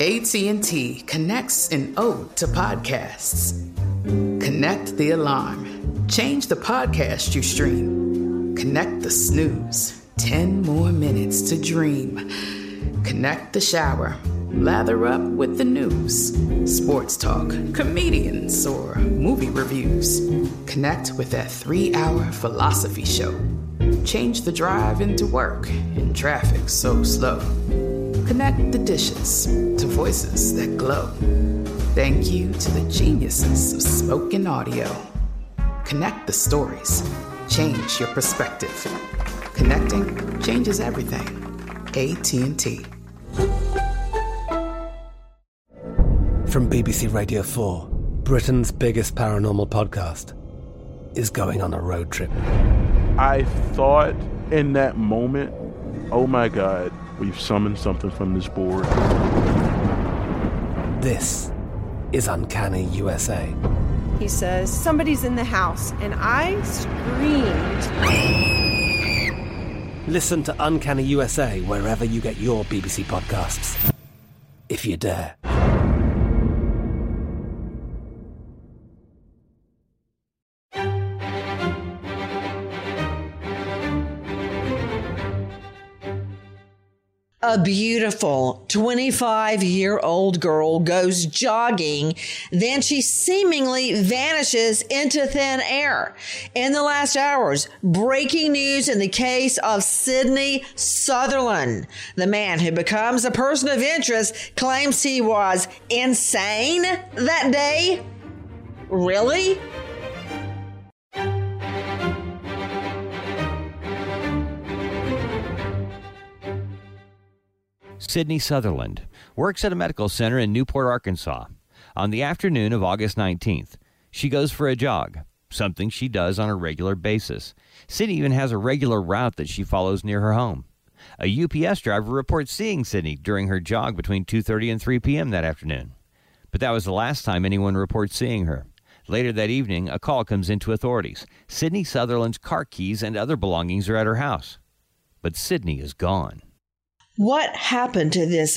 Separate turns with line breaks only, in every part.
AT&T connects an ode to podcasts. Connect the alarm. Change the podcast you stream. Connect the snooze. 10 more minutes to dream. Connect the shower. Lather up with the news. Sports talk, comedians, or movie reviews. Connect with that 3-hour philosophy show. Change the drive into work in traffic so slow. Connect the dishes to voices that glow. Thank you to the geniuses of spoken audio. Connect the stories. Change your perspective. Connecting changes everything. AT&T.
From BBC Radio 4, Britain's biggest paranormal podcast is going on a road trip.
I thought in that moment, oh my God, we've summoned something from this board.
This is Uncanny USA.
He says, somebody's in the house, and I screamed.
Listen to Uncanny USA wherever you get your BBC podcasts, if you dare.
A beautiful 25-year-old girl goes jogging, then she seemingly vanishes into thin air. In the last hours, breaking news in the case of Sydney Sutherland. The man who becomes a person of interest claims he was insane that day. Really?
Sydney Sutherland works at a medical center in Newport, Arkansas. On the afternoon of August 19th, she goes for a jog, something she does on a regular basis. Sydney even has a regular route that she follows near her home. A UPS driver reports seeing Sydney during her jog between 2:30 and 3 p.m. that afternoon. But that was the last time anyone reports seeing her. Later that evening, a call comes into authorities. Sydney Sutherland's car keys and other belongings are at her house. But Sydney is gone.
What happened to this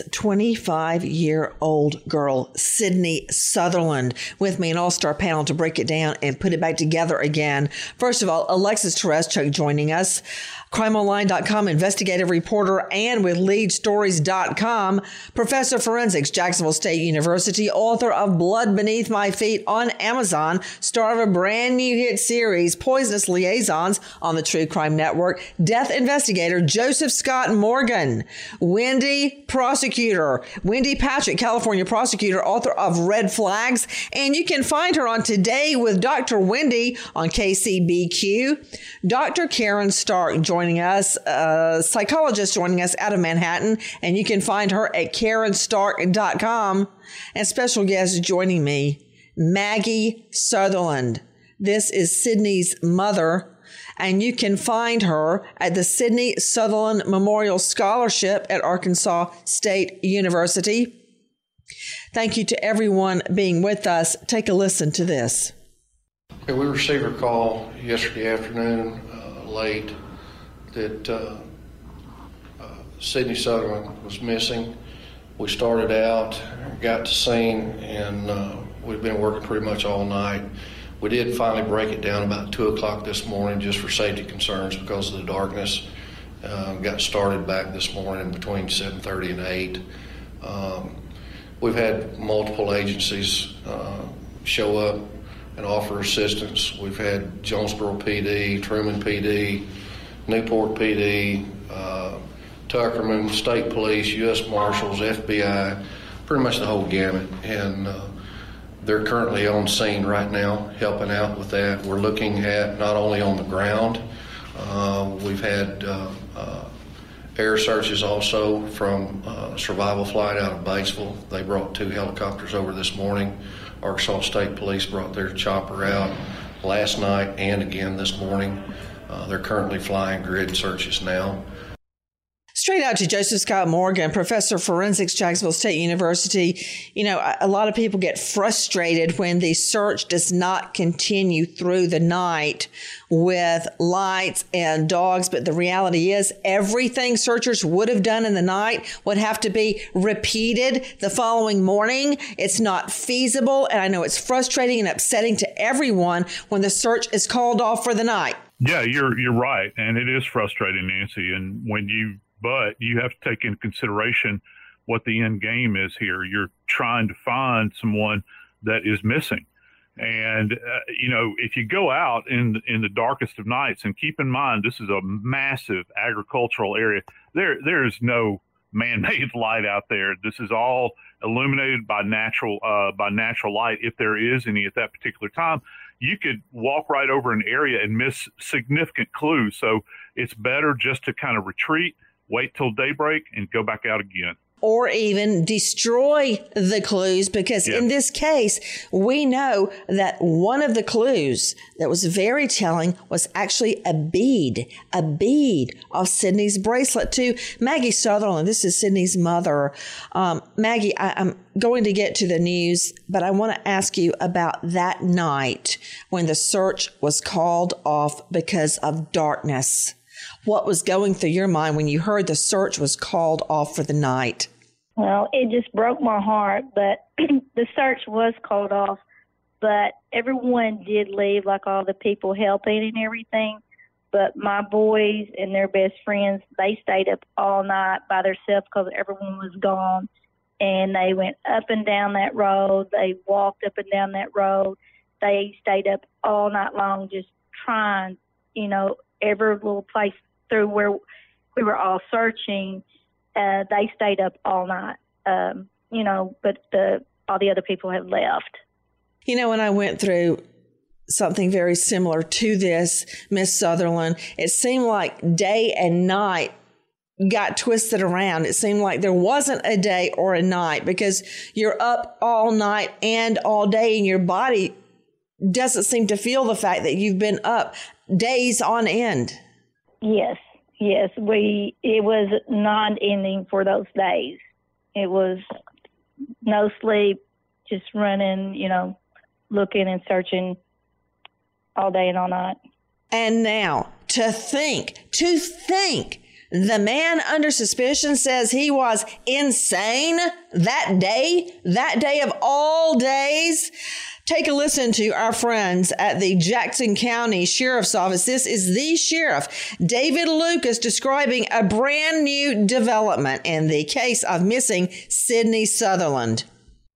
25-year-old girl, Sydney Sutherland? With me, an all-star panel to break it down and put it back together again. First of all, Alexis Tereszcuk joining us, crimeonline.com investigative reporter, and with leadstories.com, professor of forensics, Jacksonville State University, author of Blood Beneath My Feet on Amazon, star of a brand new hit series, Poisonous Liaisons, on the True Crime Network, death investigator Joseph Scott Morgan, Wendy Patrick, California prosecutor, author of Red Flags. And you can find her on Today with Dr. Wendy on KCBQ. Dr. Karen Stark joining us, a psychologist joining us out of Manhattan. And you can find her at KarenStark.com. And special guest joining me, Maggie Sutherland. This is Sydney's mother. And you can find her at the Sydney Sutherland Memorial Scholarship at Arkansas State University. Thank you to everyone being with us. Take a listen to this.
Okay, we received a call yesterday afternoon, late, that Sydney Sutherland was missing. We started out, got to scene, and we've been working pretty much all night. We did finally break it down about 2 o'clock this morning just for safety concerns because of the darkness. Got started back this morning between 7:30 and 8. We've had multiple agencies show up and offer assistance. We've had Jonesboro PD, Truman PD, Newport PD, Tuckerman, State Police, U.S. Marshals, FBI, pretty much the whole gamut. And they're currently on scene right now, helping out with that. We're looking at not only on the ground, we've had air searches also from a survival flight out of Batesville. They brought 2 helicopters over this morning. Arkansas State Police brought their chopper out last night and again this morning. They're currently flying grid searches now.
Straight out to Joseph Scott Morgan, professor of forensics, Jacksonville State University. You know, a lot of people get frustrated when the search does not continue through the night with lights and dogs. But the reality is everything searchers would have done in the night would have to be repeated the following morning. It's not feasible. And I know it's frustrating and upsetting to everyone when the search is called off for the night.
Yeah, you're right. And it is frustrating, Nancy. And but you have to take into consideration what the end game is here. You're trying to find someone that is missing. And, if you go out in the darkest of nights, and keep in mind, this is a massive agricultural area, there is no man-made light out there. This is all illuminated by natural light, if there is any at that particular time. You could walk right over an area and miss significant clues. So it's better just to kind of retreat, wait till daybreak, and go back out again.
Or even destroy the clues, because in this case, we know that one of the clues that was very telling was actually a bead of Sydney's bracelet to Maggie Sutherland. This is Sydney's mother. Maggie, I'm going to get to the news, but I want to ask you about that night when the search was called off because of darkness. What was going through your mind when you heard the search was called off for the night?
Well, it just broke my heart, but the search was called off, but everyone did leave, like all the people helping and everything. But my boys and their best friends, they stayed up all night by themselves because everyone was gone. And they went up and down that road. They walked up and down that road. They stayed up all night long just trying, every little place through where we were all searching. They stayed up all night, but all the other people had left.
When I went through something very similar to this, Miss Sutherland, it seemed like day and night got twisted around. It seemed like there wasn't a day or a night because you're up all night and all day, and your body doesn't seem to feel the fact that you've been up days on end. Yes, it was non-ending for those days. It was no sleep, just running, looking and searching all day and all night. And now to think the man under suspicion says he was insane that day of all days. Take a listen to our friends at the Jackson County Sheriff's Office. This is the Sheriff, David Lucas, describing a brand new development in the case of missing Sydney Sutherland.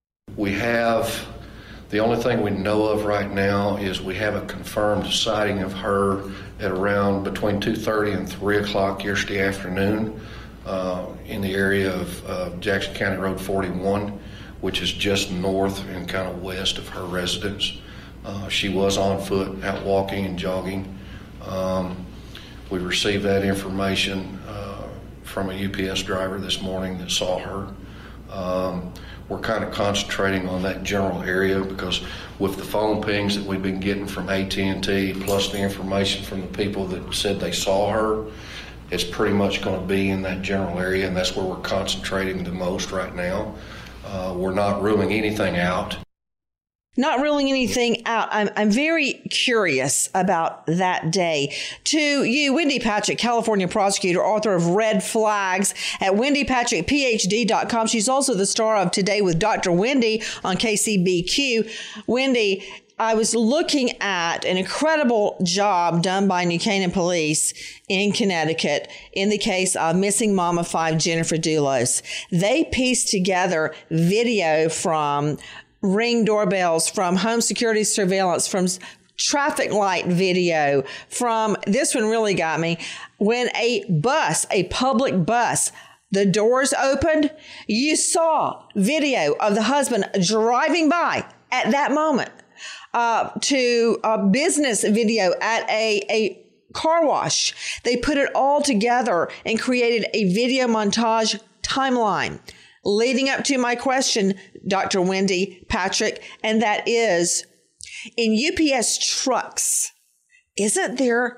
The only thing we know of right now is we have a confirmed sighting of her at around between 2:30 and 3 o'clock yesterday afternoon in the area of Jackson County Road 41. Which is just north and kind of west of her residence. She was on foot, out walking and jogging. We received that information from a UPS driver this morning that saw her. We're kind of concentrating on that general area because with the phone pings that we've been getting from AT&T, plus the information from the people that said they saw her, it's pretty much going to be in that general area, and that's where we're concentrating the most right now. We're not ruling anything out.
Not ruling anything out. I'm very curious about that day. To you, Wendy Patrick, California prosecutor, author of Red Flags at wendypatrickphd.com. She's also the star of Today with Dr. Wendy on KCBQ. Wendy, I was looking at an incredible job done by New Canaan Police in Connecticut in the case of missing mom of 5, Jennifer Dulos. They pieced together video from Ring doorbells, from home security surveillance, from traffic light video, from, this one really got me, when a public bus, the doors opened, you saw video of the husband driving by at that moment. To a business video at a car wash. They put it all together and created a video montage timeline leading up to my question, Dr. Wendy Patrick, and that is, in UPS trucks, isn't there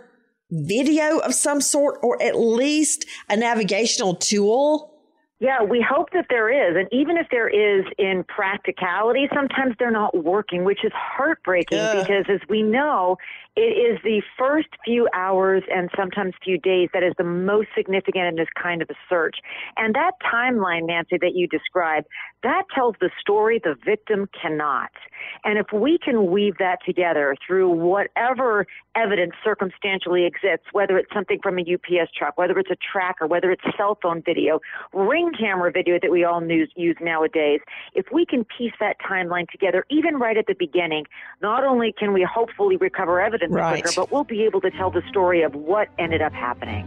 video of some sort, or at least a navigational tool?
Yeah, we hope that there is. And even if there is, in practicality, sometimes they're not working, which is heartbreaking because, as we know, it is the first few hours and sometimes few days that is the most significant in this kind of a search. And that timeline, Nancy, that you described, that tells the story the victim cannot. And if we can weave that together through whatever evidence circumstantially exists, whether it's something from a UPS truck, whether it's a tracker, whether it's cell phone video, ring camera video that we all use nowadays, if we can piece that timeline together, even right at the beginning, not only can we hopefully recover evidence quicker, but we'll be able to tell the story of what ended up happening.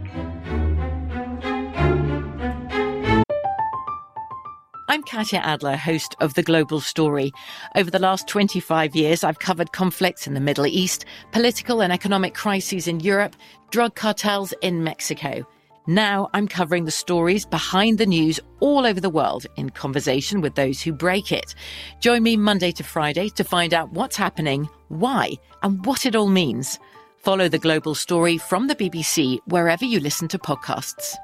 I'm Katya Adler, host of The Global Story. Over the last 25 years, I've covered conflicts in the Middle East, political and economic crises in Europe, drug cartels in Mexico. Now I'm covering the stories behind the news all over the world in conversation with those who break it. Join me Monday to Friday to find out what's happening, why, and what it all means. Follow The Global Story from the BBC wherever you listen to podcasts.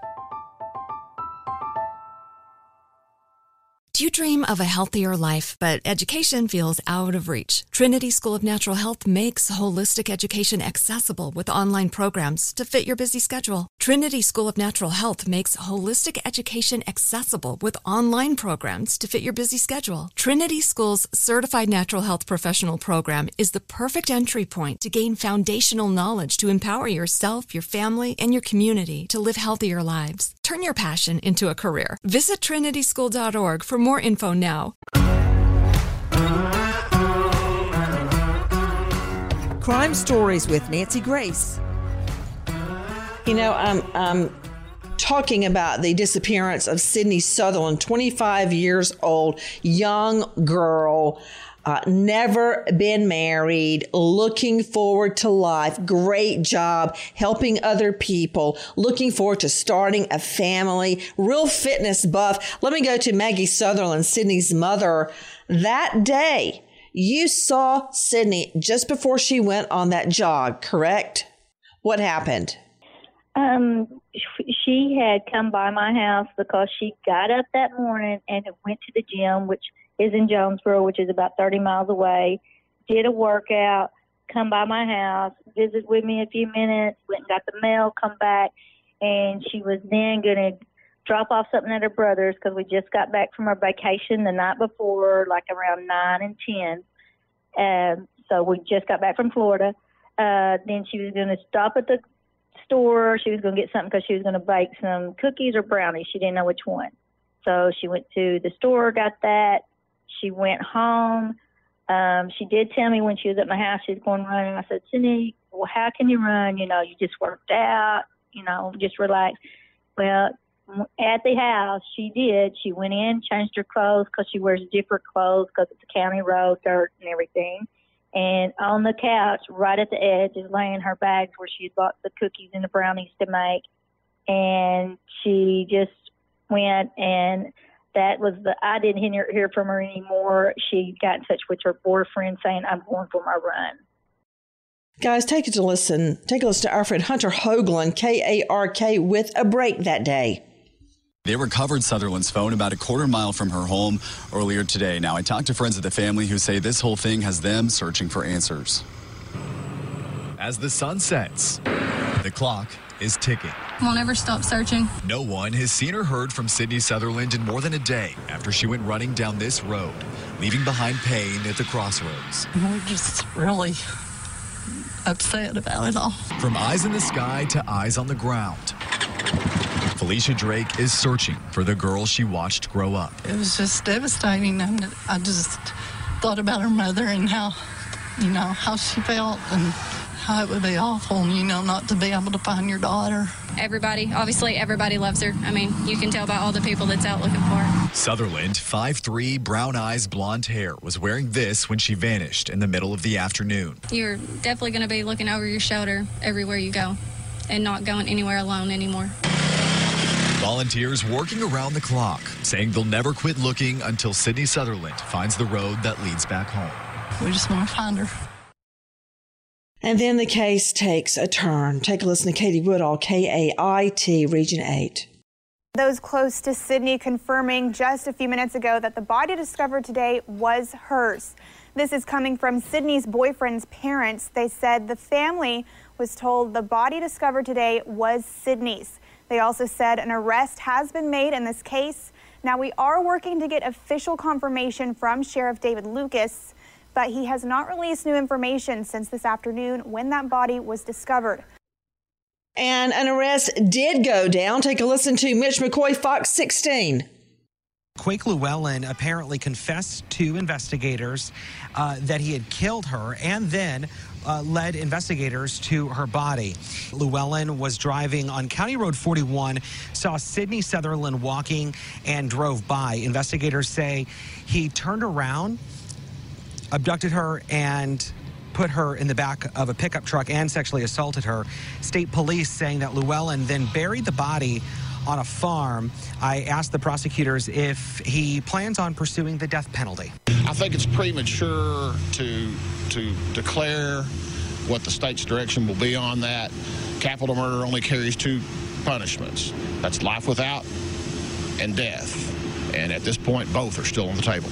Do you dream of a healthier life, but education feels out of reach? Trinity School of Natural Health makes holistic education accessible with online programs to fit your busy schedule. Trinity School of Natural Health makes holistic education accessible with online programs to fit your busy schedule. Trinity School's Certified Natural Health Professional Program is the perfect entry point to gain foundational knowledge to empower yourself, your family, and your community to live healthier lives. Turn your passion into a career. Visit trinityschool.org for more info now.
Crime Stories with Nancy Grace.
You know, I'm talking about the disappearance of Sydney Sutherland, 25 years old, young girl, never been married, looking forward to life, great job, helping other people, looking forward to starting a family, real fitness buff. Let me go to Maggie Sutherland, Sydney's mother. That day, you saw Sydney just before she went on that jog, correct? What happened?
She had come by my house because she got up that morning and went to the gym, which is in Jonesboro, which is about 30 miles away, did a workout, come by my house, visit with me a few minutes, went and got the mail, come back, and she was then going to drop off something at her brother's because we just got back from our vacation the night before, like around 9 and 10. So we just got back from Florida. Then she was going to stop at the store. She was going to get something because she was going to bake some cookies or brownies. She didn't know which one. So she went to the store, got that. She went home. She did tell me when she was at my house she was going running. I said, Sydney, well, how can you run? You know, you just worked out, you know, just relax. Well, at the house, she did. She went in, changed her clothes because she wears different clothes because it's a county road, dirt and everything. And on the couch, right at the edge, is laying her bags where she had bought the cookies and the brownies to make. And she just went, and that was I didn't hear from her anymore. She got in touch with her boyfriend saying, I'm going for my run.
Guys, take a listen to our friend Hunter Hoagland, KARK, with a break that day.
They recovered Sutherland's phone about a quarter mile from her home earlier today. Now, I talked to friends of the family who say this whole thing has them searching for answers. As the sun sets, the clock is ticking.
We'll never stop searching.
No one has seen or heard from Sydney Sutherland in more than a day after she went running down this road, leaving behind pain at the crossroads.
We're just really upset about it all.
From eyes in the sky to eyes on the ground, Felicia Drake is searching for the girl she watched grow up.
It was just devastating. I just thought about her mother and how she felt and how it would be awful, not to be able to find your daughter.
Everybody loves her. I mean, you can tell by all the people that's out looking for her.
Sutherland, 5'3", brown eyes, blonde hair, was wearing this when she vanished in the middle of the afternoon.
You're definitely going to be looking over your shoulder everywhere you go and not going anywhere alone anymore.
Volunteers working around the clock, saying they'll never quit looking until Sydney Sutherland finds the road that leads back home.
We just want to find her.
And then the case takes a turn. Take a listen to Katie Woodall, KAIT, Region 8.
Those close to Sydney confirming just a few minutes ago that the body discovered today was hers. This is coming from Sydney's boyfriend's parents. They said the family was told the body discovered today was Sydney's. They also said an arrest has been made in this case. Now, we are working to get official confirmation from Sheriff David Lucas, but he has not released new information since this afternoon when that body was discovered.
And an arrest did go down. Take a listen to Mitch McCoy, Fox 16.
Quake Llewellyn apparently confessed to investigators that he had killed her and then led investigators to her body. Llewellyn was driving on County Road 41, saw Sydney Sutherland walking and drove by. Investigators say he turned around, abducted her, and put her in the back of a pickup truck and sexually assaulted her. State police saying that Llewellyn then buried the body on a farm. I asked the prosecutors if he plans on pursuing the death penalty.
I think it's premature to declare what the state's direction will be on that. Capital murder only carries two punishments. That's life without and death. And at this point, both are still on the table.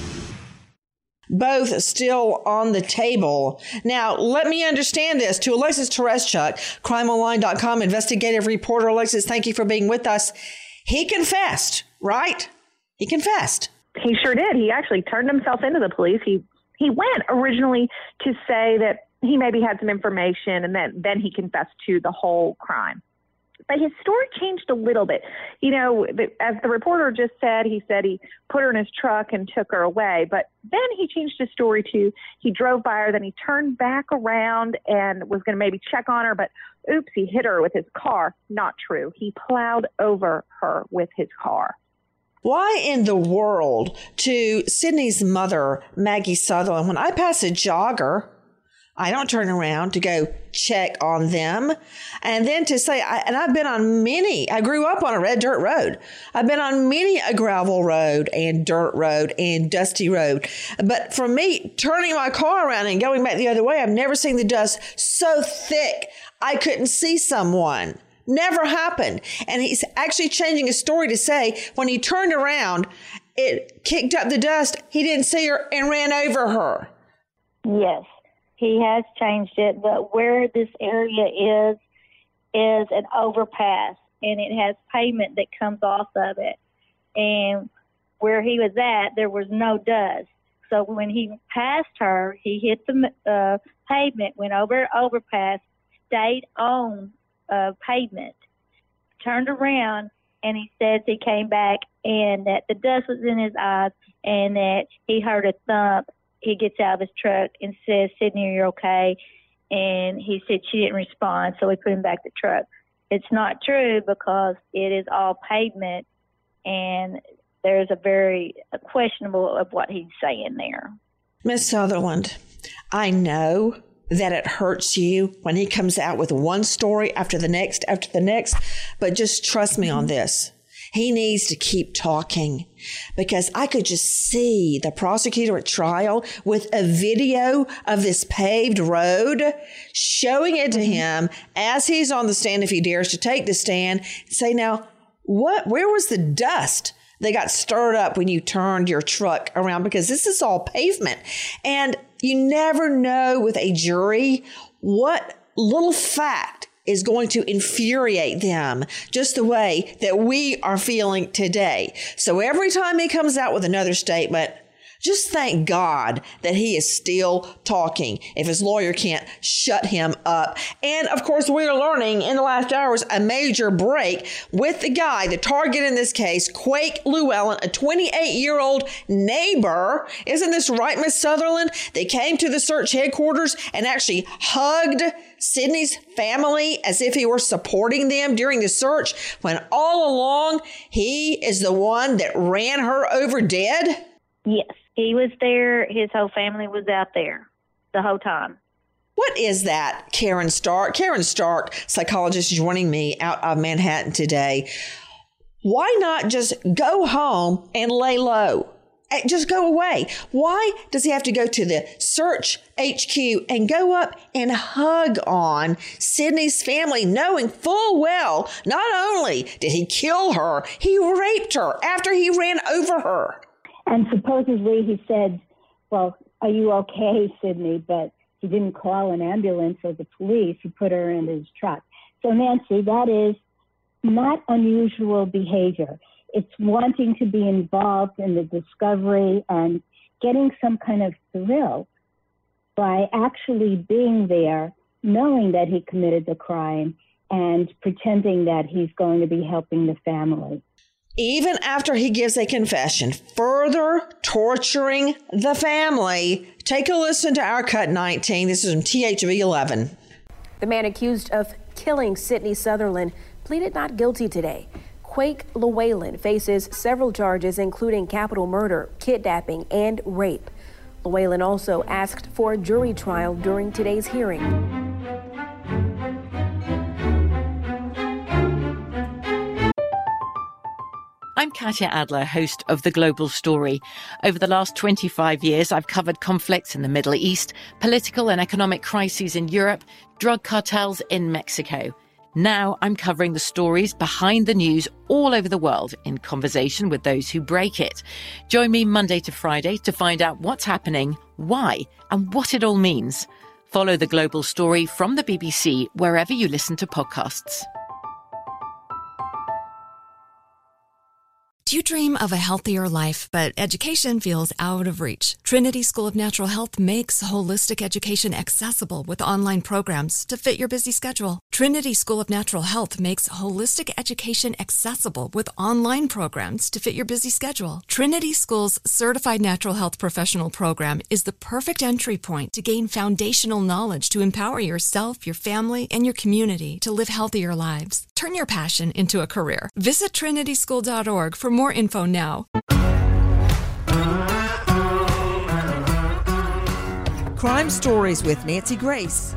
Both still on the table. Now, let me understand this. To Alexis Tereszcuk, crimeonline.com investigative reporter. Alexis, thank you for being with us. He confessed, right? He confessed.
He sure did. He actually turned himself into the police. He went originally to say that he maybe had some information, and then he confessed to the whole crime. But his story changed a little bit. You know, as the reporter just said, he put her in his truck and took her away. But then he changed his story to he drove by her, then he turned back around and was going to maybe check on her. But oops, he hit her with his car. Not true. He plowed over her with his car.
Why in the world, to Sydney's mother, Maggie Sutherland, when I pass a jogger, I don't turn around to go check on them. And then to say, I've been on many, I grew up on a red dirt road. I've been on many a gravel road and dirt road and dusty road. But for me, turning my car around and going back the other way, I've never seen the dust so thick I couldn't see someone. Never happened. And he's actually changing his story to say when he turned around, it kicked up the dust. He didn't see her and ran over her.
Yes. He has changed it, but where this area is an overpass, and it has pavement that comes off of it. And where he was at, there was no dust. So when he passed her, he hit the pavement, went over the overpass, stayed on pavement, turned around, and he says he came back and that the dust was in his eyes and that he heard a thump. He gets out of his truck and says, "Sydney, are you okay?" And he said she didn't respond, so we put him back in the truck. It's not true because it is all pavement, and there's a very questionable of what he's saying there.
Miss Sutherland, I know that it hurts you when he comes out with one story after the next, but just trust me on this. He needs to keep talking because I could just see the prosecutor at trial with a video of this paved road, showing it to him as he's on the stand, if he dares to take the stand, say, now, where was the dust that got stirred up when you turned your truck around? Because this is all pavement. And you never know with a jury what little fact is going to infuriate them just the way that we are feeling today. So every time he comes out with another statement, just thank God that he is still talking if his lawyer can't shut him up. And of course, we are learning in the last hours a major break with the guy, the target in this case, Quake Llewellyn, a 28-year-old neighbor. Isn't this right, Miss Sutherland? They came to the search headquarters and actually hugged Sydney's family as if he were supporting them during the search, when all along he is the one that ran her over dead?
Yes, he was there. His whole family was out there the whole time.
What is that, Karen Stark? Karen Stark, psychologist, joining me out of Manhattan today. Why not just go home and lay low? just go away. Why does he have to go to the search HQ and go up and hug on Sydney's family, knowing full well not only did he kill her, he raped her after he ran over her?
And supposedly he said, well, are you okay, Sydney? But he didn't call an ambulance or the police. He put her in his truck. So, Nancy, that is not unusual behavior. It's wanting to be involved in the discovery and getting some kind of thrill by actually being there, knowing that he committed the crime and pretending that he's going to be helping the family.
Even after he gives a confession, further torturing the family. Take a listen to our Cut 19. This is from THV 11.
The man accused of killing Sydney Sutherland pleaded not guilty today. Quake Llewellyn faces several charges, including capital murder, kidnapping, and rape. Llewellyn also asked for a jury trial during today's hearing.
I'm Katya Adler, host of The Global Story. Over the last 25 years, I've covered conflicts in the Middle East, political and economic crises in Europe, drug cartels in Mexico. Now I'm covering the stories behind the news all over the world in conversation with those who break it. Join me Monday to Friday to find out what's happening, why, and what it all means. Follow The Global Story from the BBC wherever you listen to podcasts.
Do you dream of a healthier life, but education feels out of reach? Trinity School of Natural Health makes holistic education accessible with online programs to fit your busy schedule. Trinity School of Natural Health makes holistic education accessible with online programs to fit your busy schedule. Trinity School's Certified Natural Health Professional Program is the perfect entry point to gain foundational knowledge to empower yourself, your family, and your community to live healthier lives. Turn your passion into a career. Visit trinityschool.org for more info now.
Crime Stories with Nancy Grace.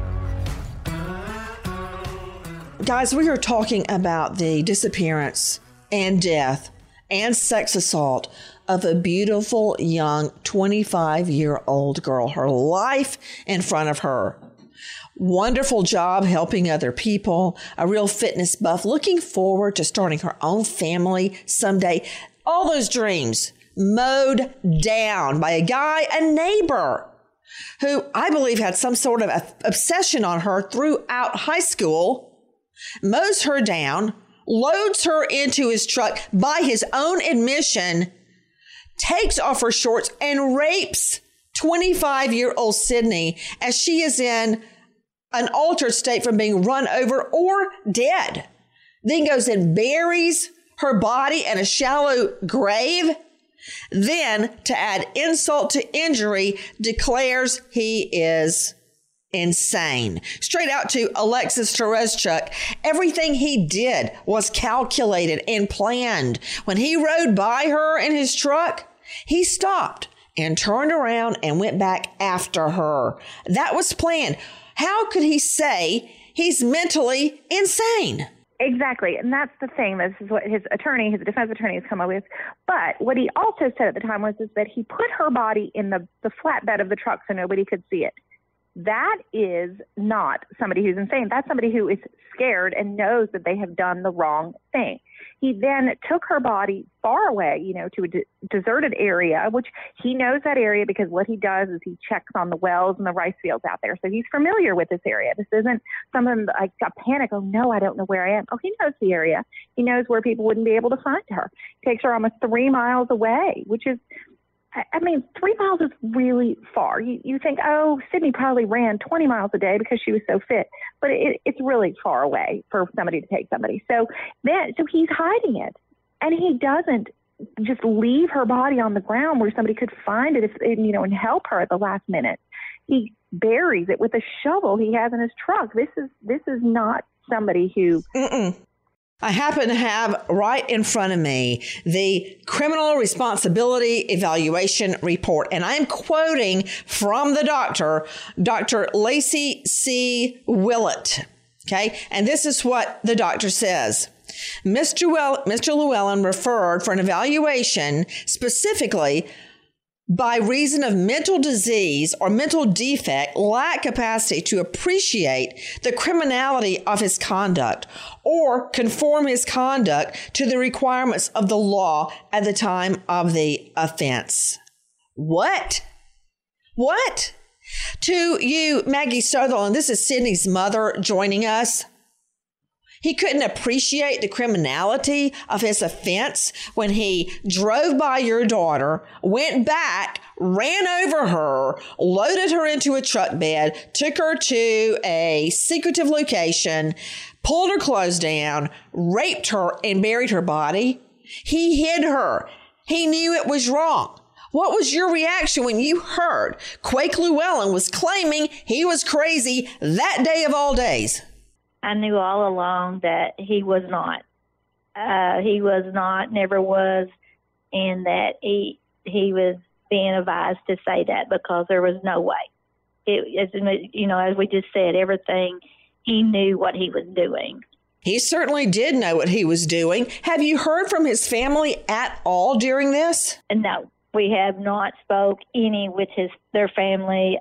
Guys, we are talking about the disappearance and death and sex assault of a beautiful young 25-year-old girl. Her life in front of her. Wonderful job helping other people, a real fitness buff, looking forward to starting her own family someday. All those dreams mowed down by a guy, a neighbor, who I believe had some sort of obsession on her throughout high school, mows her down, loads her into his truck by his own admission, takes off her shorts and rapes 25-year-old Sydney as she is in an altered state from being run over or dead. Then goes and buries her body in a shallow grave. Then, to add insult to injury, declares he is insane. Straight out to Alexis Tereszcuk, everything he did was calculated and planned. When he rode by her in his truck, he stopped and turned around and went back after her. That was planned. How could he say he's mentally insane?
Exactly. And that's the thing. This is what his defense attorney has come up with. But what he also said at the time was that he put her body in the flatbed of the truck so nobody could see it. That is not somebody who's insane. That's somebody who is scared and knows that they have done the wrong thing. He then took her body far away, to a deserted area, which he knows that area because what he does is he checks on the wells and the rice fields out there. So he's familiar with this area. This isn't something like a panic. Oh, no, I don't know where I am. Oh, he knows the area. He knows where people wouldn't be able to find her. Takes her almost 3 miles away, which is, 3 miles is really far. You think, oh, Sydney probably ran 20 miles a day because she was so fit, but it's really far away for somebody to take somebody. So he's hiding it, and he doesn't just leave her body on the ground where somebody could find it and help her at the last minute. He buries it with a shovel he has in his truck. This is not somebody who.
I happen to have right in front of me the Criminal Responsibility Evaluation Report, and I'm quoting from the doctor, Dr. Lacey C. Willett. Okay, and this is what the doctor says. Mr. Llewellyn referred for an evaluation specifically by reason of mental disease or mental defect, lack capacity to appreciate the criminality of his conduct or conform his conduct to the requirements of the law at the time of the offense. What? To you, Maggie Sutherland, this is Sydney's mother joining us. He couldn't appreciate the criminality of his offense when he drove by your daughter, went back, ran over her, loaded her into a truck bed, took her to a secretive location, pulled her clothes down, raped her, and buried her body. He hid her. He knew it was wrong. What was your reaction when you heard Quake Llewellyn was claiming he was crazy that day of all days?
I knew all along that he was not. He was not, never was, and that he was being advised to say that because there was no way. As we just said, everything, he knew what he was doing.
He certainly did know what he was doing. Have you heard from his family at all during this?
No, we have not spoke any with their family.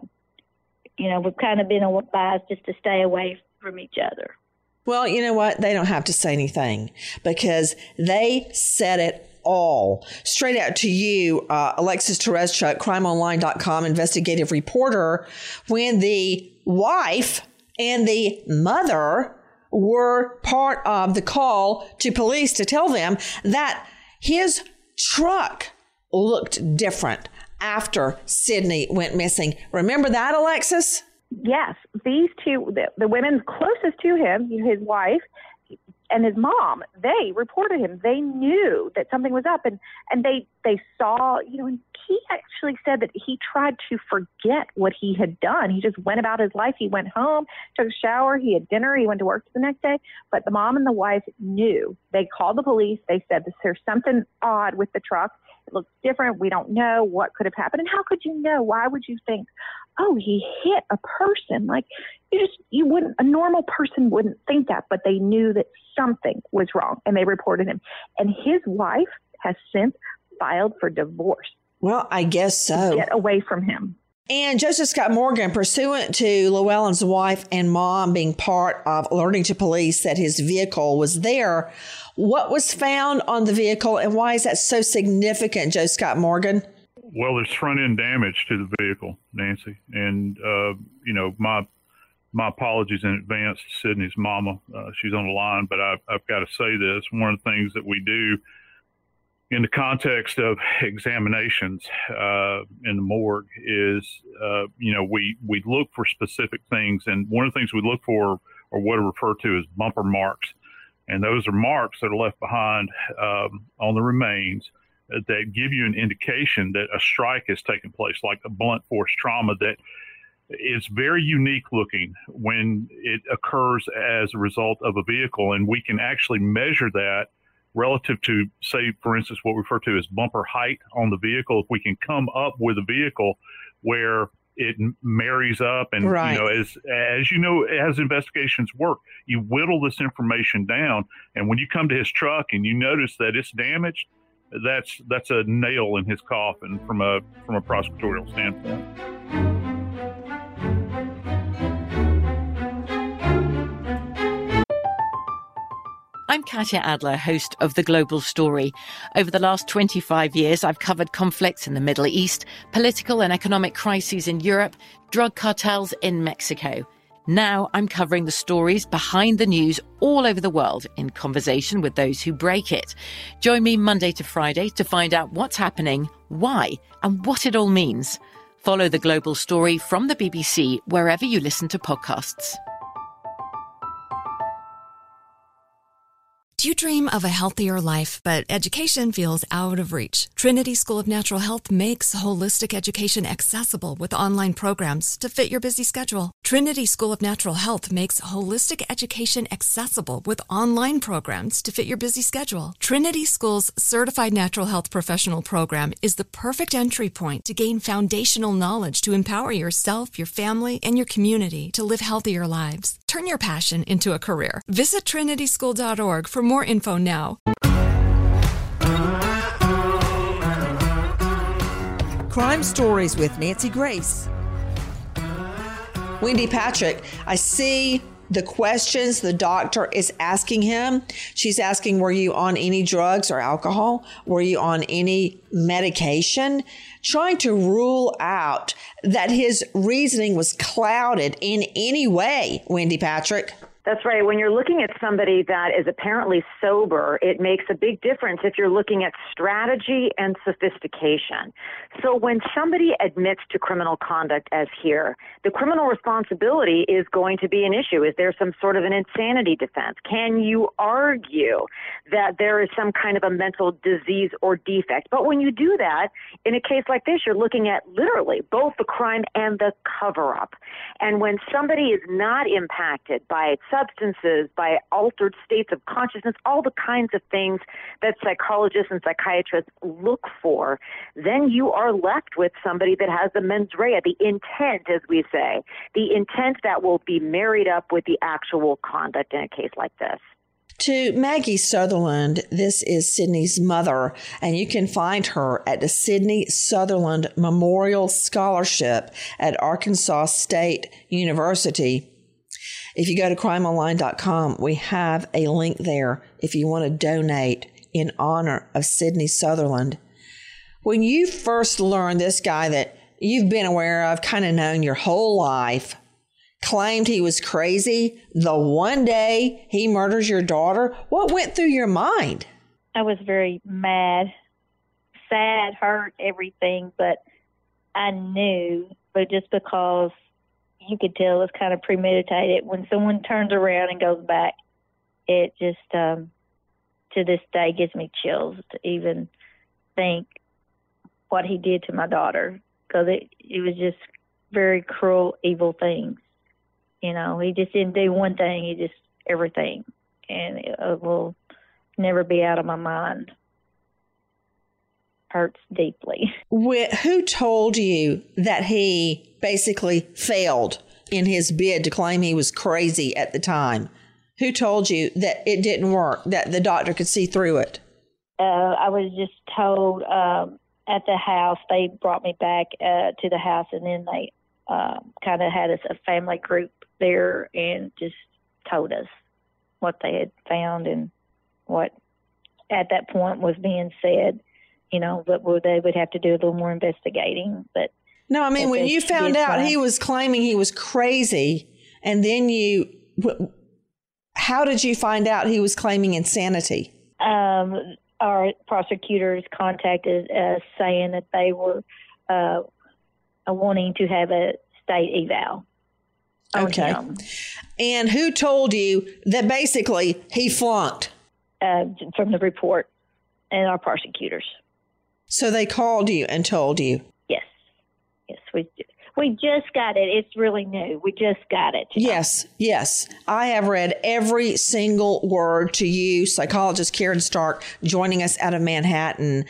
We've kind of been advised just to stay away from each other.
Well, you know what? They don't have to say anything because they said it all. Straight out to you, Alexis Tereszcuk, crimeonline.com investigative reporter, when the wife and the mother were part of the call to police to tell them that his truck looked different after Sydney went missing. Remember that, Alexis?
Yes, these two, the women closest to him, his wife and his mom, they reported him. They knew that something was up, and they saw, and he actually said that he tried to forget what he had done. He just went about his life. He went home, took a shower, he had dinner, he went to work the next day. But the mom and the wife knew. They called the police. They said, there's something odd with the truck. It looks different. We don't know what could have happened. And how could you know? Why would you think, oh, he hit a person? Like, you wouldn't, a normal person wouldn't think that, but they knew that something was wrong and they reported him. And his wife has since filed for divorce.
Well, I guess so.
To get away from him.
And Joseph Scott Morgan, pursuant to Llewellyn's wife and mom being part of alerting to police that his vehicle was there, what was found on the vehicle and why is that so significant, Joe Scott Morgan?
Well, there's front end damage to the vehicle, Nancy. And, my apologies in advance to Sydney's mama. She's on the line, but I've got to say this. One of the things that we do in the context of examinations in the morgue is, we look for specific things. And one of the things we look for are what are referred to as bumper marks. And those are marks that are left behind on the remains that give you an indication that a strike has taken place, like a blunt force trauma that is very unique looking when it occurs as a result of a vehicle. And we can actually measure that relative to, say, for instance, what we refer to as bumper height on the vehicle. If we can come up with a vehicle where it marries up and,
right.
As investigations work, you whittle this information down. And when you come to his truck and you notice that it's damaged, that's a nail in his coffin from a prosecutorial standpoint.
I'm Katya Adler, host of The Global Story. Over the last 25 years, I've covered conflicts in the Middle East, political and economic crises in Europe, drug cartels in Mexico. Now I'm covering the stories behind the news all over the world in conversation with those who break it. Join me Monday to Friday to find out what's happening, why, and what it all means. Follow The Global Story from the BBC wherever you listen to podcasts.
Do you dream of a healthier life, but education feels out of reach? Trinity School of Natural Health makes holistic education accessible with online programs to fit your busy schedule. Trinity School of Natural Health makes holistic education accessible with online programs to fit your busy schedule. Trinity School's Certified Natural Health Professional Program is the perfect entry point to gain foundational knowledge to empower yourself, your family, and your community to live healthier lives. Turn your passion into a career. Visit trinityschool.org for more info now.
Crime Stories with Nancy Grace.
Wendy Patrick, I see the questions the doctor is asking him. She's asking, were you on any drugs or alcohol? Were you on any medication? Trying to rule out that his reasoning was clouded in any way, Wendy Patrick.
That's right. When you're looking at somebody that is apparently sober, it makes a big difference if you're looking at strategy and sophistication. So when somebody admits to criminal conduct as here, the criminal responsibility is going to be an issue. Is there some sort of an insanity defense? Can you argue that there is some kind of a mental disease or defect? But when you do that, in a case like this, you're looking at literally both the crime and the cover-up. And when somebody is not impacted by substances, by altered states of consciousness, all the kinds of things that psychologists and psychiatrists look for, then you are left with somebody that has the mens rea, the intent, as we say, the intent that will be married up with the actual conduct in a case like this.
To Maggie Sutherland, this is Sydney's mother, and you can find her at the Sydney Sutherland Memorial Scholarship at Arkansas State University. If you go to crimeonline.com, we have a link there if you want to donate in honor of Sydney Sutherland. When you first learned this guy that you've been aware of, kind of known your whole life, claimed he was crazy the one day he murders your daughter, what went through your mind?
I was very mad, sad, hurt, everything, but I knew, but just because you could tell it was kind of premeditated. When someone turns around and goes back, it just, to this day, gives me chills to even think what he did to my daughter, because it was just very cruel, evil things. You know, he just didn't do one thing, he just everything. And it will never be out of my mind. Hurts deeply.
Who told you that he basically failed in his bid to claim he was crazy at the time? Who told you that it didn't work, that the doctor could see through it?
I was just told at the house. They brought me back to the house, and then they kind of had us a family group there and just told us what they had found and what at that point was being said. You know, but they would have to do a little more investigating. But
no, I mean, when you found out he was claiming he was crazy, and then how did you find out he was claiming insanity?
Our prosecutors contacted us saying that they were wanting to have a state eval.
Okay. And who told you that basically he flunked?
From the report and our prosecutors.
So they called you and told you?
Yes. Yes, we just got it. It's really new. We just got it.
Yes, yes. I have read every single word to you, psychologist Karen Stark, joining us out of Manhattan.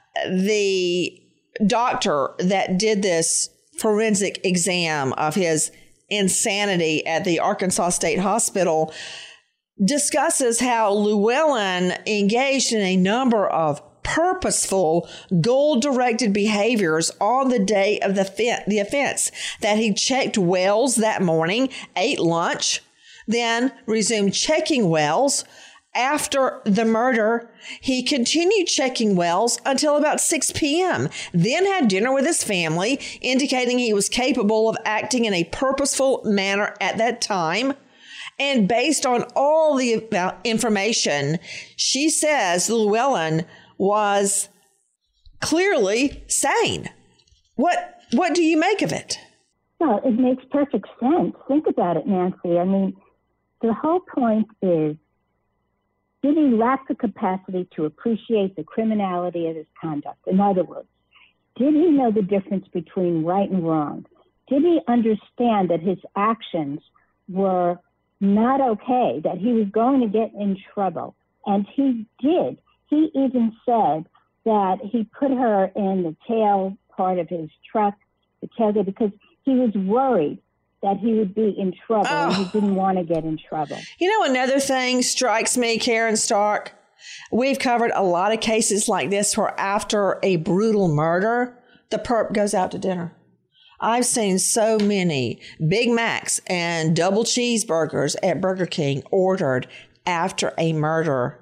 The doctor that did this forensic exam of his insanity at the Arkansas State Hospital discusses how Llewellyn engaged in a number of purposeful, goal-directed behaviors on the day of the offense, that he checked wells that morning, ate lunch, then resumed checking wells. After the murder, he continued checking wells until about 6 p.m., then had dinner with his family, indicating he was capable of acting in a purposeful manner at that time. And based on all the information, she says Llewellyn was clearly sane. What do you make of it?
Well, it makes perfect sense. Think about it, Nancy. I mean, the whole point is, did he lack the capacity to appreciate the criminality of his conduct? In other words, did he know the difference between right and wrong? Did he understand that his actions were not okay, that he was going to get in trouble? And he did. He even said that he put her in the tail part of his truck, the tailgate, because he was worried that he would be in trouble and he didn't want to get in trouble.
You know, another thing strikes me, Karen Stark. We've covered a lot of cases like this where after a brutal murder, the perp goes out to dinner. I've seen so many Big Macs and double cheeseburgers at Burger King ordered after a murder.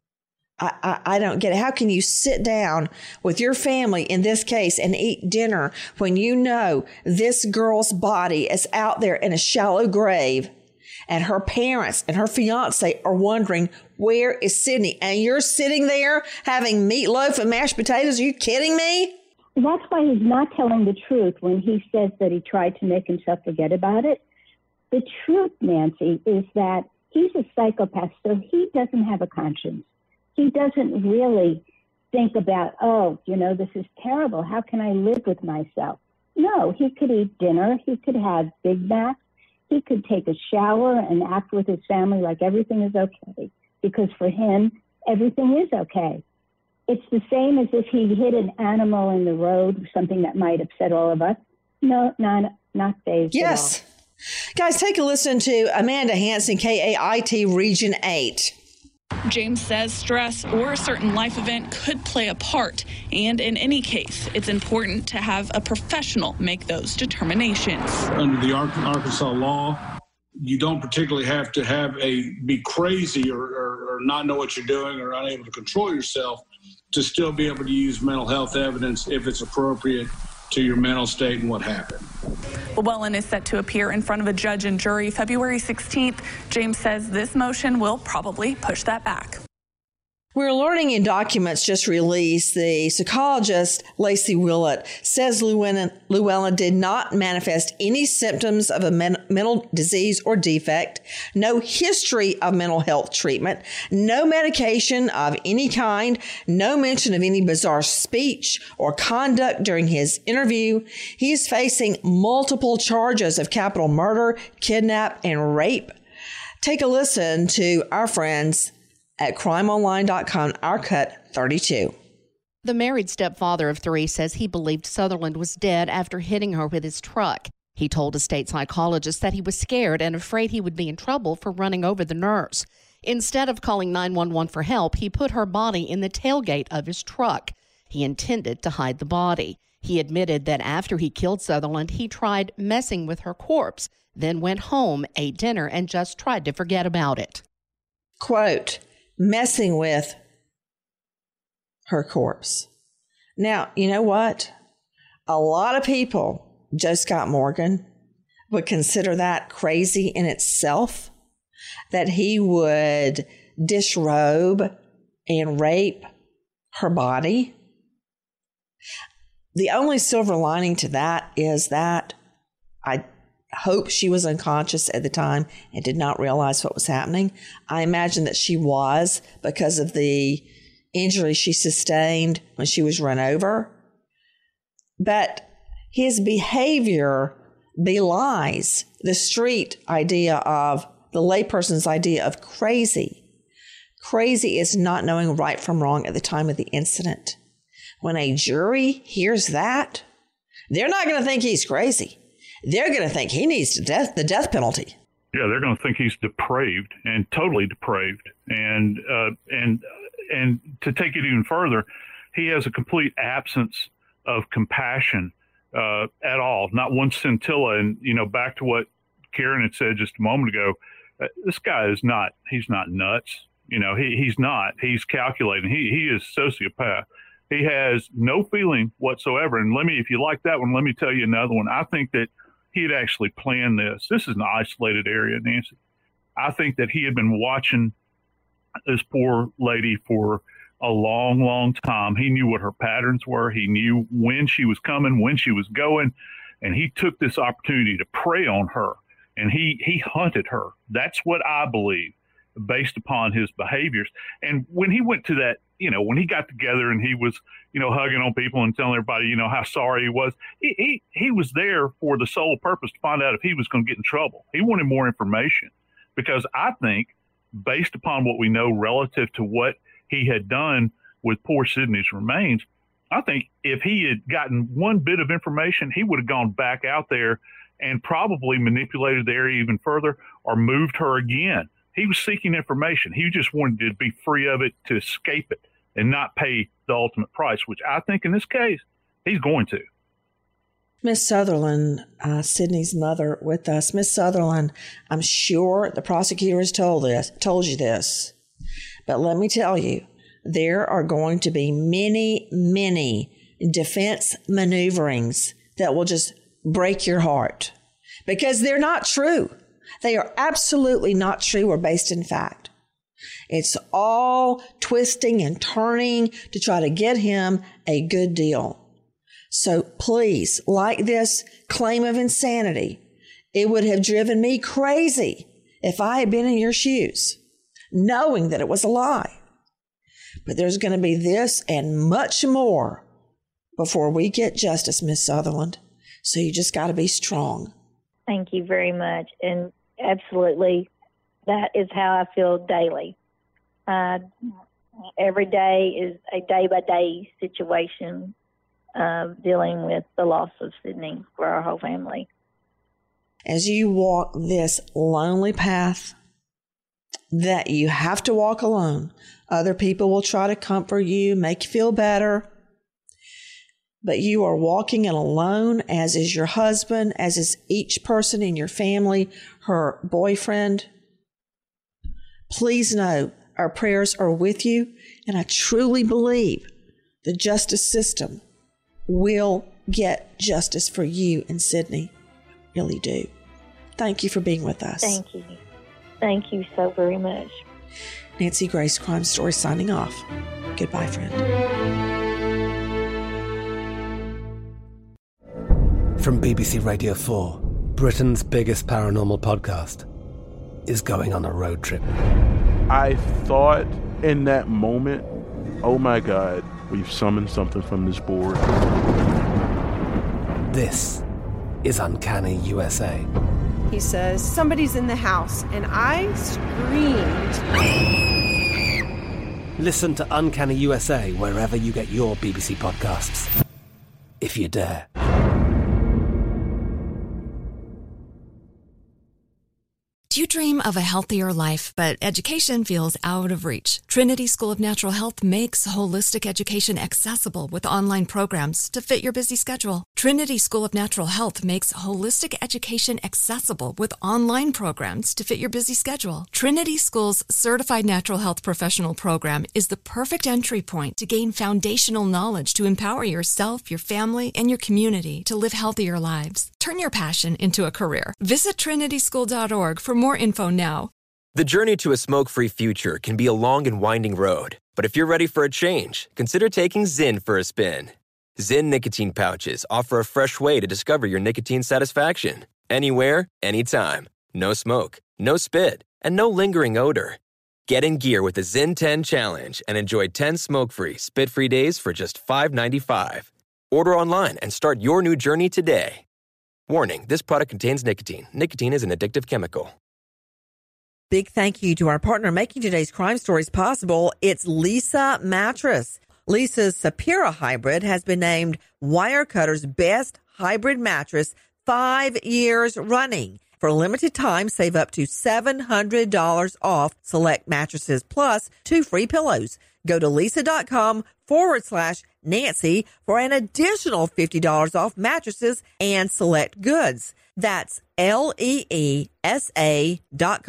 I don't get it. How can you sit down with your family in this case and eat dinner when you know this girl's body is out there in a shallow grave and her parents and her fiance are wondering, where is Sydney? And you're sitting there having meatloaf and mashed potatoes? Are you kidding me?
That's why he's not telling the truth when he says that he tried to make himself forget about it. The truth, Nancy, is that he's a psychopath, so he doesn't have a conscience. He doesn't really think about, oh, this is terrible. How can I live with myself? No, he could eat dinner. He could have Big Macs. He could take a shower and act with his family like everything is okay, because for him, everything is okay. It's the same as if he hit an animal in the road, something that might upset all of us. No, not phased
Yes.
at all.
Guys, take a listen to Amanda Hansen, KAIT Region 8.
James says stress or a certain life event could play a part, and in any case, it's important to have a professional make those determinations.
Under the Arkansas law, you don't particularly have to be crazy or not know what you're doing or unable to control yourself to still be able to use mental health evidence if it's appropriate to your mental state and what happened.
Llewellyn is set to appear in front of a judge and jury February 16th. James says this motion will probably push that back.
We're learning in documents just released, the psychologist Lacey Willett says Llewellyn did not manifest any symptoms of a mental disease or defect, no history of mental health treatment, no medication of any kind, no mention of any bizarre speech or conduct during his interview. He's facing multiple charges of capital murder, kidnap, and rape. Take a listen to our friends at crimeonline.com, our cut 32.
The married stepfather of 3 says he believed Sutherland was dead after hitting her with his truck. He told a state psychologist that he was scared and afraid he would be in trouble for running over the nurse. Instead of calling 911 for help, he put her body in the tailgate of his truck. He intended to hide the body. He admitted that after he killed Sutherland, he tried messing with her corpse, then went home, ate dinner, and just tried to forget about it.
Quote, messing with her corpse. Now, you know what? A lot of people, Joe Scott Morgan, would consider that crazy in itself, that he would disrobe and rape her body. The only silver lining to that is that I hope she was unconscious at the time and did not realize what was happening. I imagine that she was, because of the injury she sustained when she was run over. But his behavior belies the street idea of, the layperson's idea of crazy. Crazy is not knowing right from wrong at the time of the incident. When a jury hears that, they're not going to think he's crazy. They're going to think he needs the death penalty.
Yeah, they're going to think he's depraved and totally depraved. And to take it even further, he has a complete absence of compassion at all, not one scintilla. And, back to what Karen had said just a moment ago, this guy is not, he's not nuts. He's not. He's calculating. He is sociopath. He has no feeling whatsoever. And if you like that one, let me tell you another one. I think that he had actually planned this. This is an isolated area, Nancy. I think that he had been watching this poor lady for a long, long time. He knew what her patterns were. He knew when she was coming, when she was going, and he took this opportunity to prey on her, and he hunted her. That's what I believe, based upon his behaviors. And when he went to that, when he got together and he was, hugging on people and telling everybody, how sorry he was, he was there for the sole purpose to find out if he was going to get in trouble. He wanted more information, because I think, based upon what we know relative to what he had done with poor Sydney's remains, I think if he had gotten one bit of information, he would have gone back out there and probably manipulated the area even further or moved her again. He was seeking information. He just wanted to be free of it, to escape it and not pay the ultimate price, which I think in this case, he's going to.
Miss Sutherland, Sydney's mother, with us. Miss Sutherland, I'm sure the prosecutor has told you this, but let me tell you, there are going to be many, many defense maneuverings that will just break your heart because they're not true. They are absolutely not true or based in fact. It's all twisting and turning to try to get him a good deal. So please, like this claim of insanity, it would have driven me crazy if I had been in your shoes, knowing that it was a lie. But there's going to be this and much more before we get justice, Miss Sutherland. So you just got to be strong.
Thank you very much. And absolutely, that is how I feel daily. Every day is a day-by-day situation dealing with the loss of Sydney for our whole family.
As you walk this lonely path that you have to walk alone, other people will try to comfort you, make you feel better, but you are walking it alone, as is your husband, as is each person in your family, her boyfriend. Please know our prayers are with you, and I truly believe the justice system will get justice for you and Sydney. Really do. Thank you for being with us.
Thank you. Thank you so very much.
Nancy Grace, Crime Story, signing off. Goodbye, friend.
From BBC Radio 4, Britain's biggest paranormal podcast is going on a road trip.
I thought in that moment, oh my God, we've summoned something from this board.
This is Uncanny USA.
He says, somebody's in the house, and I screamed.
Listen to Uncanny USA wherever you get your BBC podcasts, if you dare.
Do you dream of a healthier life, but education feels out of reach? Trinity School of Natural Health makes holistic education accessible with online programs to fit your busy schedule. Trinity School of Natural Health makes holistic education accessible with online programs to fit your busy schedule. Trinity School's Certified Natural Health Professional Program is the perfect entry point to gain foundational knowledge to empower yourself, your family, and your community to live healthier lives. Turn your passion into a career. Visit trinityschool.org for more info now.
The journey to a smoke-free future can be a long and winding road. But if you're ready for a change, consider taking Zyn for a spin. Zyn nicotine pouches offer a fresh way to discover your nicotine satisfaction. Anywhere, anytime. No smoke, no spit, and no lingering odor. Get in gear with the Zyn 10 Challenge and enjoy 10 smoke-free, spit-free days for just $5.95. Order online and start your new journey today. Warning, this product contains nicotine. Nicotine is an addictive chemical.
Big thank you to our partner making today's crime stories possible. It's Leesa Mattress. Leesa's Sapira Hybrid has been named Wirecutter's best hybrid mattress 5 years running. For a limited time, save up to $700 off select mattresses plus 2 free pillows. Go to Leesa.com/Nancy for an additional $50 off mattresses and select goods. That's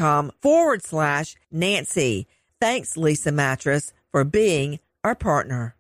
LEESA.com/Nancy. Thanks, Leesa Mattress, for being our partner.